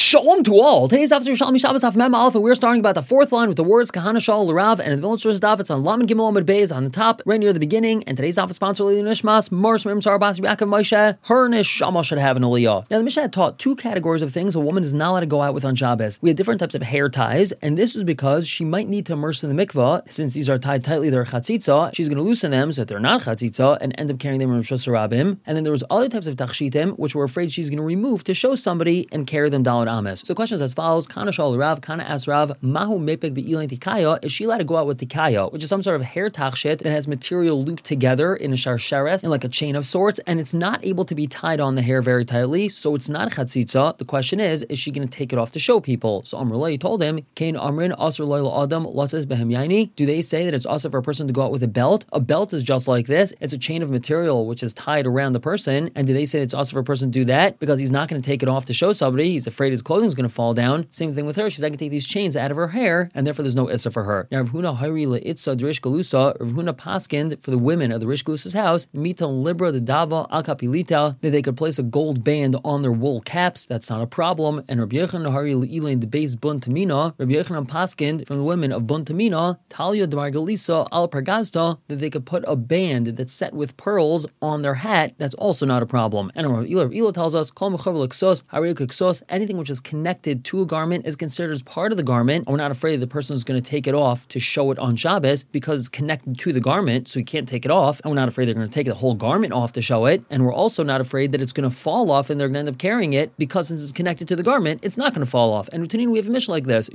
Shalom to all. Today's Daf is Yerushalmi Shabbos Daf Mem Aleph, and we're starting about the fourth line with the words Kahana Shal L'Rav, and in the Vilna Source Daf it's on Lamed Gimel Amud Beis on the top, right near the beginning. And today's Daf is sponsored by Nishmas Mor Shmirim Tzar Bas Yaakov Moshe. Her neshama should have an aliyah. Now the Mishnah had taught two categories of things a woman is not allowed to go out with on Shabbos. We had different types of hair ties, and this was because she might need to immerse in the mikvah. Since these are tied tightly, they're chatzitza. She's going to loosen them so that they're not chatzitza and end up carrying them in Rosh Hashanah. And then there was other types of tachshitim which we're afraid she's going to remove to show somebody and carry them down Ames. So questions as follows: Kana Shal Rav, Kana asks Rav, Mahu Mepek Be'ilain Tikaya, is she allowed to go out with Tikaya, which is some sort of hair tachshit that has material looped together in a sharshares, in like a chain of sorts, and it's not able to be tied on the hair very tightly, so it's not chatzitza. The question is she going to take it off to show people? So Amrullah told him, Kain Amrin, Asr Loyal Adam, Latzes Behem Yaini. Do they say that it's also for a person to go out with a belt? A belt is just like this. It's a chain of material which is tied around the person, and do they say it's also for a person to do that? Because he's not going to take it off to show somebody. He's afraid his clothing is going to fall down. Same thing with her. She's not going to take these chains out of her hair, and therefore there's no issa for her. Now, Rav Huna Hayri Le'itza Drish Galusa, Rav Huna paskind for the women of the Rish Galusa's house, Mita Libra the Dava Al Kapilita, that they could place a gold band on their wool caps. That's not a problem. And Rabbi Yochanan Hari Le'ilain the base Bun Tamina, Rabbi Yochanan paskind from the women of Bun Tamina, Talia Demar Galisa Al Pargazta, that they could put a band that's set with pearls on their hat. That's also not a problem. And Rabbi Ila tells us, Kol Mechav L'Ksos, Hari L'Ksos, anything which is connected to a garment is considered as part of the garment, and we're not afraid the person is going to take it off to show it on Shabbos because it's connected to the garment, so he can't take it off, and we're not afraid they're going to take the whole garment off to show it, and we're also not afraid that it's going to fall off and they're going to end up carrying it because since it's connected to the garment, it's not going to fall off. And routine, we have a mission like this: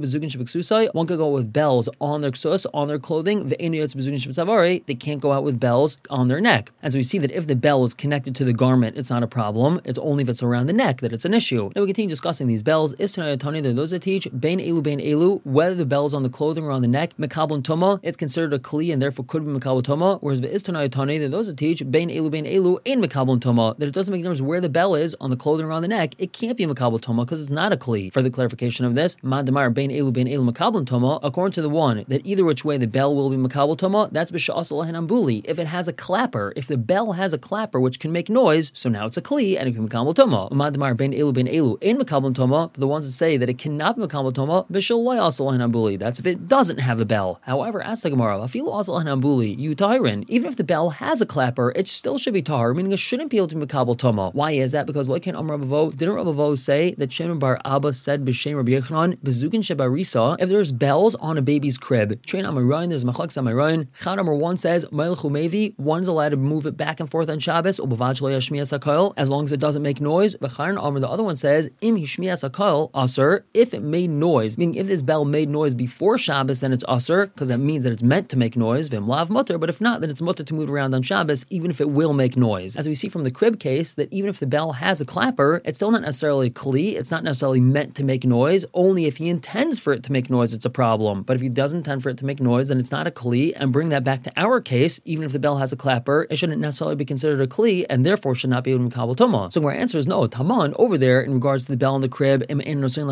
one could go with bells on their ksus, on their clothing. They can't go out with bells on their neck. And so we see that if the bell is connected to the garment, it's not a problem. It's only if it's around the neck that it's an issue. Now we continue discussing these bells. Tani, there are those that teach Bain Elu, whether the bell is on the clothing or on the neck, Mekabel Toma, it's considered a Kli and therefore could be Mekabel Toma. Whereas the Tani, there are those that teach Bain Elu, in Mekabel Toma, that it doesn't make a difference where the bell is on the clothing or on the neck, it can't be Mekabel Toma because it's not a Kli. Further clarification of this, Madamar Bain Elu Mekabel Toma, according to the one that either which way the bell will be Mekabel Toma, that's B'Sha'asal Hanambuli. If it has a clapper, if the bell has a clapper which can make noise, so now it's a Kli and it can be Mekabel Toma. Madamar Bain Elu in Mekabel Toma, the ones that say that it cannot be Mekabel Toma, that's if it doesn't have a bell. However, ask the Gemara, even if the bell has a clapper, it still should be tahar, meaning it shouldn't be able to be Mekabel Toma. Why is that? Because didn't Rabbi Avo say that Shimon bar Abba said b'shem Rabbi Yochanan bezukin shebarisa, if there's bells on a baby's crib, train Amarayin, there's machleks Amarayin. Chad Amar 1 says Melchu Mevi, one's allowed to move it back and forth on Shabbos, as long as it doesn't make noise. The other one says Im Hishmiyas Hakol Aser, if it made noise, meaning if this bell made noise before Shabbos, then it's Aser, because that means that it's meant to make noise, Vim Lav Mutter, but if not, then it's Mutter to move around on Shabbos, even if it will make noise. As we see from the crib case, that even if the bell has a clapper, it's still not necessarily Kli, it's not necessarily meant to make noise, only if he intends for it to make noise, it's a problem. But if he doesn't intend for it to make noise, then it's not a Kli, and bring that back to our case, even if the bell has a clapper, it shouldn't necessarily be considered a Kli, and therefore should not be able to Mekabel Toma. So our answer is no, Taman, over there, in regards to the bell in the crib, if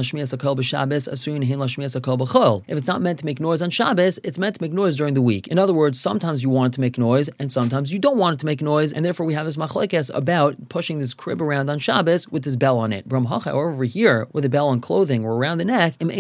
it's not meant to make noise on Shabbos, it's meant to make noise during the week. In other words, sometimes you want it to make noise, and sometimes you don't want it to make noise, and therefore we have this machlekes about pushing this crib around on Shabbos with this bell on it. Over here, with a bell on clothing or around the neck, if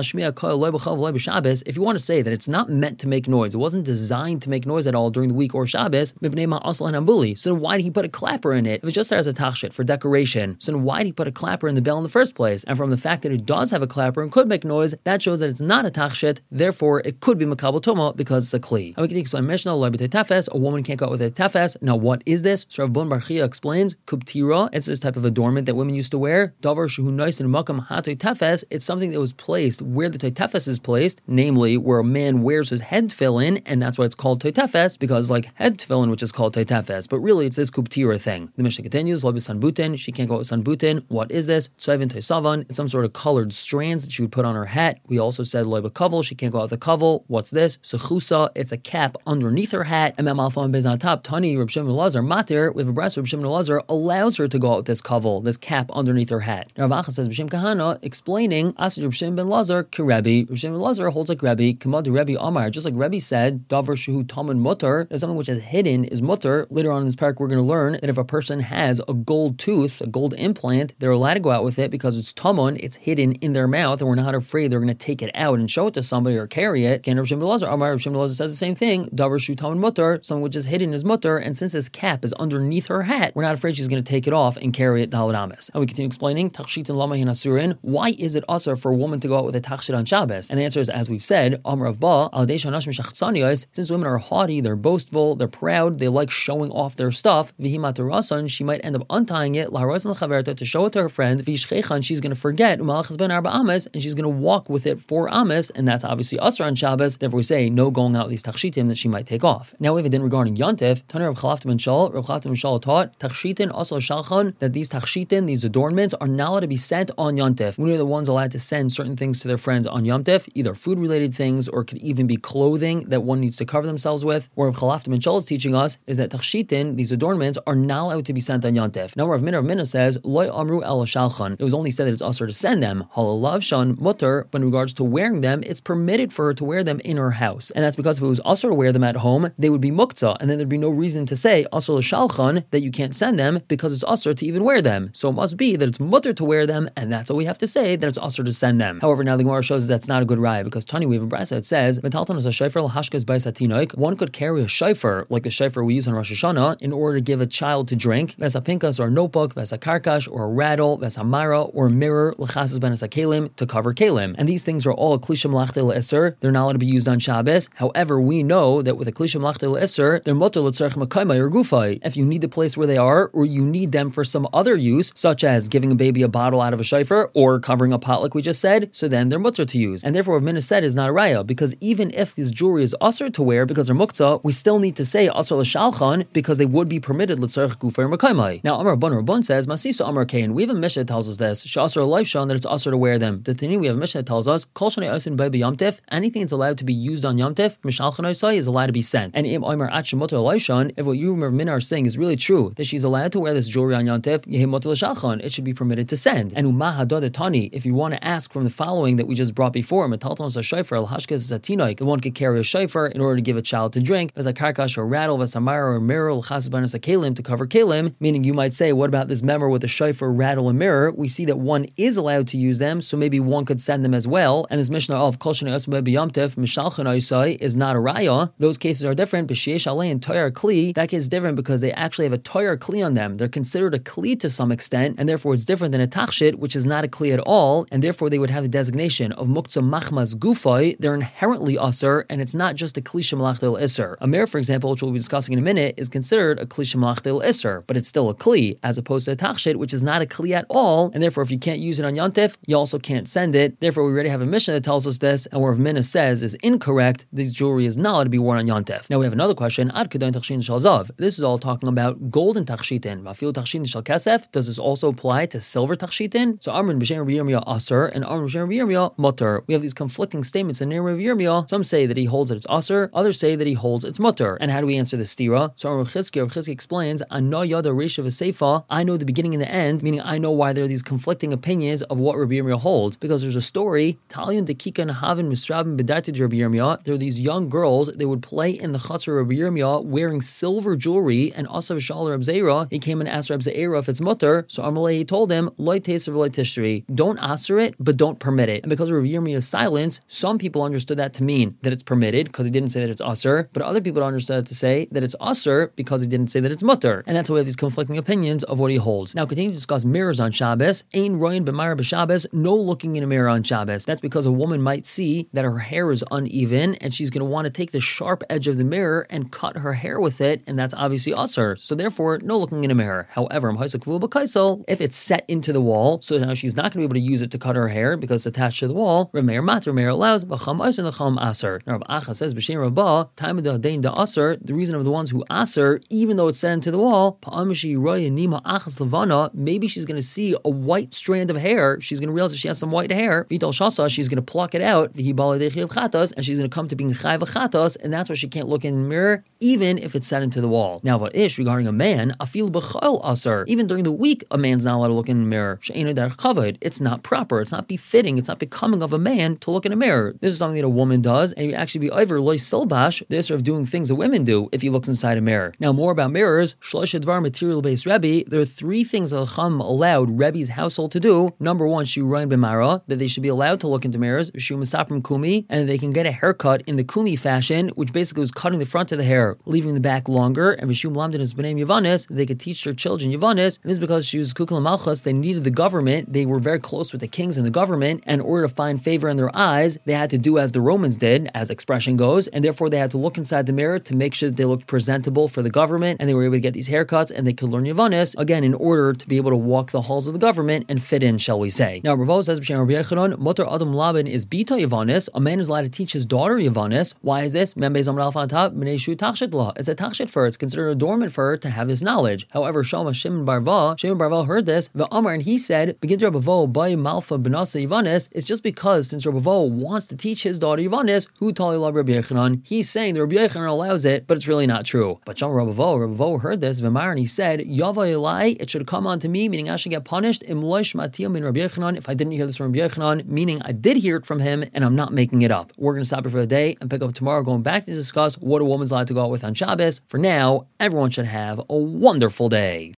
you want to say that it's not meant to make noise, it wasn't designed to make noise at all during the week or Shabbos, so then why did he put a clapper in it? If it's just there as a tachshit for decoration, so then why did he put a clapper in the bell in the first place? And from the fact that it does have a clapper and could make noise, that shows that it's not a tachshit, therefore it could be Mekabel Toma because it's a Kli. And we can explain Mishnah, a woman can't go out with a tefes. Now what is this? So Rav Bun Bar Chia explains, Kubtira, it's this type of adornment that women used to wear. Davar shehu nois in makam hatoy tefes, it's something that was placed where the tefes is placed, namely where a man wears his head tefillin, and that's why it's called tefes, because like head tefillin, which is called tefes, but really it's this Kubtira thing. The Mishnah continues, Lo b'sanbutin, she can't go out with sanbutin. What is this? Tzoivin toisavan, it's some sort of colored strands that she would put on her hat. We also said Lo b'kavel, she can't go out with a kavel. What's this? Sechusa, it's a cap underneath her hat, and Memalfon Bez on top. Tani Reb Shimon Elazar matir, with a breast Reb Shimon Elazar allows her to go out with this kavel, this cap underneath her hat. Now Rav Acha says B'Shem Kahana, explaining Asr Reb Shimon ben Elazar Kerebi. Reb Shimon ben Elazar holds like Rebbe, Kamad Rebbe Amar, just like Rebbe said, Davar Shehu Taman Mutter, that something which is hidden is mutter. Later on in this parak, we're going to learn that if a person has a gold tooth, a gold implant, they're allowed to go out with it, because it's tamun, it's hidden in their mouth, and we're not afraid they're going to take it out and show it to somebody or carry it. Rav Shimon Elazar says the same thing. Davar shu tamun mutter, something which is hidden is mutter, and since this cap is underneath her hat, we're not afraid she's going to take it off and carry it to Daled Amos. And we continue explaining tachshitin lama hin asurin. Why is it asur for a woman to go out with a tachshit on Shabbos? And the answer is, as we've said, Amar of Ba al since women are haughty, they're boastful, they're proud, they like showing off their stuff. Vihimatu she might end up untying it to show it to her friend. She's going to forget and she's going to walk with it 4 amas, and that's obviously asur on Shabbos. Therefore, we say no going out with these tachshitim that she might take off. Now we have a din regarding Yontif. Tanur of Chalaftim and Shal. Rav Chalaftim and Shal taught tachshitin also shalchan, that these tachshitin, these adornments, are not allowed to be sent on Yontif. We are the ones allowed to send certain things to their friends on Yontif, either food-related things or it could even be clothing that one needs to cover themselves with. Where Rav Chalaftim and Shal is teaching us is that tachshitin, these adornments, are not allowed to be sent on Yontif. Now Rav Mina says loy amru el shalchan. It was only said that it's asur to send them. Halalav shan mutter, but in regards to wearing them, it's permitted for her to wear them in her house. And that's because if it was asur to wear them at home, they would be muktzah, and then there'd be no reason to say asur l'shalchan, that you can't send them because it's asur to even wear them. So it must be that it's mutter to wear them, and that's all we have to say, that it's asur to send them. However, now the Gemara shows that's not a good raya, because Tani, we have a brisa that says metalton is a shofar l'hashkas bais hatinoik. One could carry a shofar like the shofar we use on Rosh Hashanah in order to give a child to drink. Vesa pinkas or a notebook, vesa karkash or a rattle, vesa mara or a mirror, l'chasas ben kalim, to cover kalim. And these things are all a klisha malachte l'eser. They're not allowed to be used on Shabbos. However, we know that with a klisha malachte l'eser, they're mutter l'tzarech makaymai or gufay. If you need the place where they are, or you need them for some other use, such as giving a baby a bottle out of a shofar or covering a pot like we just said, so then they're mutter to use. And therefore, what Mina said is not a raya, because even if this jewelry is asur to wear because they're muktzah, we still need to say asur l'shalchan because they would be permitted l'tzarech gufay or makaymai. Now, Amar Rabban says, Masiso Amar Kain. We have a Mishnah that tells us this. Shasur Leifshan, that it's asur to wear them. The Tani, we have a Mishnah that tells us, Kol Shanei Osin Bei B'Yamtif, anything that's allowed to be used on Yamtif, Mishalchan Osai, is allowed to be sent. And Im Omer At Shemoter Leifshan, if what you remember Mina are saying is really true, that she's allowed to wear this jewelry on Yamtif, Yehi Moter L'Shalchan, it should be permitted to send. And Umah Hadad Tani, if you want to ask from the following that we just brought before, Metalton as a shofar, El Hashkes Zatinoik, the one could carry a shofar in order to give a child to drink, as a karkash or rattle, Vesamara or mirror, El Chas Banas a Kalim, to cover Kalim, meaning you might say, what about this member with a shofar, rattle, and mirror? We see that one is allowed to use them, so maybe one could send them as well. And this Mishnah of Kol Shnei Osmei B'Yamtif Mishalchan Oisai is not a raya. Those cases are different. B'Sheish Alei and Toyar Kli, that case is different because they actually have a Toyar Kli on them. They're considered a Kli to some extent, and therefore it's different than a Tachshit, which is not a Kli at all, and therefore they would have the designation of Muktzah Machmas Gufay. They're inherently asur, and it's not just a Klisha Malachtel Isser. A mirror, for example, which we'll be discussing in a minute, is considered a Klisha Malachtel Isser, but it's still a Kli, as opposed to a Tachshit, which is not a Kli at all, and therefore if you can't use it on Yontif, you also can't send it. Therefore, we already have a Mishnah that tells us this, and where Mina says is incorrect, this jewelry is not allowed to be worn on Yontif. Now we have another question. Ad Kedain Tachshin Shalzav. This is all talking about golden Tachshitin. Vafil Tachshin Shal Kesef. Does this also apply to silver Tachshitin? So Amrin B'Shem Rabbi Yirmiyah Asur, and Amrin B'Shem Rabbi Yirmiyah Mutter. We have these conflicting statements in Rabbi Yirmiyah. Some say that he holds that it's Asur, others say that he holds it's Mutter. And how do we answer this stira? So Rav Chizki explains, Ano Yada Reisha V'Seifa, I know the beginning and the end, meaning I know why there are these conflicting opinions of what Rabbi Yirmiyah holds, because there's a story, Talyon Dekika Nahavin Misrabim Bedartid Rabbi Yirmiyah. There are these young girls, they would play in the Chatzar of Rabbi Yirmiyah wearing silver jewelry, and Asav Shal Reb Zeira, he came and asked Reb Zeira if it's Mutter. So Amalei told him, Loi Teser V'Loi Tishtari, don't asur it, but don't permit it. And because of Rabbi Yirmiyah's silence, some people understood that to mean that it's permitted, because he didn't say that it's asur, but other people understood it to say that it's asur because he didn't say that it's mutter. And that's why we have these conflicting opinions of what he holds. Now, continue to discuss mirrors on Shabbos. Ein royin b'mara b'Shabbos, no looking in a mirror on Shabbos. That's because a woman might see that her hair is uneven, and she's going to want to take the sharp edge of the mirror and cut her hair with it, and that's obviously asur. So therefore, no looking in a mirror. However, if it's set into the wall, so now she's not going to be able to use it to cut her hair because it's attached to the wall, Rav Meir allows, B'cham Asur and Cham Asur. Now Rav Acha says, B'Shem Rabbah, time of the Dain da Asur, the reason of the ones who Asur, even though it's set into the wall, maybe she's going to see a white strand of hair, she's going to realize that she has some white hair, Vital Shasa, she's going to pluck it out, and she's going to come to being Chai V'chatos, and that's why she can't look in the mirror, even if it's set into the wall. Now, Va'ish, regarding a man, Afil B'chal Asur, even during the week, a man's not allowed to look in the mirror. It's not proper, it's not befitting, it's not becoming of a man to look in a mirror. This is something that a woman does, and you actually be over loy silbash, this sort of doing things that women do if he looks inside a mirror. Now, more about mirrors, Shlosh Dvar material based Rebbe, there are three things that Chacham allowed Rebbe's house household to do. Number one, Shurayin B'mara, that they should be allowed to look into mirrors, Shu Masaprim Kumi, and they can get a haircut in the Kumi fashion, which basically was cutting the front of the hair, leaving the back longer, and Vishum Lamdin is B'nei Yavanis, they could teach their children Yavanis, and this is because she was Kukul Malchus, they needed the government, they were very close with the kings and the government, and in order to find favor in their eyes, they had to do as the Romans did, as expression goes, and therefore they had to look inside the mirror to make sure that they looked presentable for the government, and they were able to get these haircuts, and they could learn Yavanis, again, in order to be able to walk the halls of the government and fit in, shall we say. Now, Ravo says, Rabbi Yechanan, Mutar Adam Laban is Bita Yavanis, a man is allowed to teach his daughter Yavanis. Why is this? It's a tachshit for her. It's considered adornment for her to have this knowledge. However, Shimon Barva heard this, and he said, begin to Rabbi Vo by Malfa Benasa Yavanis, it's just because since Rabbi Vo wants to teach his daughter Yavanis, who Tali La Rabbi Yechanan, he's saying that Rabbi Yechanan allows it, but it's really not true. But Rabbi Vo heard this, and he said, Yava Elai, it should come on to me, meaning I should get punished, Im Loish Matiyam in Rabbi Yechanan, if I didn't hear this from Rabbi Yechanan, meaning I did hear it from him, and I'm not making it up. We're going to stop here for the day and pick up tomorrow, going back to discuss what a woman's allowed to go out with on Shabbos. For now, everyone should have a wonderful day.